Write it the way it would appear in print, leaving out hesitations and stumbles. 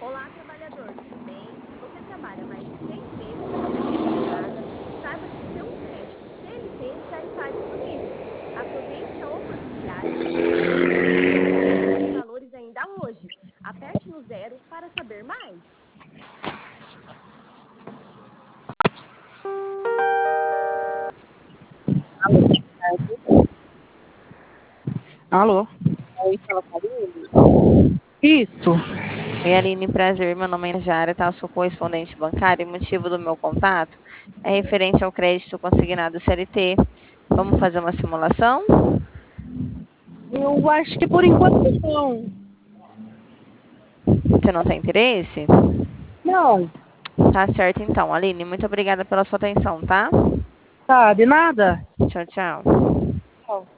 Olá, trabalhador, tudo bem? Se você trabalha mais de 6 meses sem pedir nada, saiba que o seu crédito CLT já está disponível. Aproveite a oportunidade e peça o crédito sem valores ainda hoje. Aperte no zero para saber mais. Alô? Oi, fala com a Aline. Isso. Oi, Aline, prazer. Meu nome é Jara, tá? Eu sou correspondente bancária e o motivo do meu contato é referente ao crédito consignado CLT. Vamos fazer uma simulação? Eu acho que por enquanto não. Você não tem interesse? Não, Tá certo, então. Aline, muito obrigada pela sua atenção, tá? tá, de nada. Tchau, tchau. Tchau.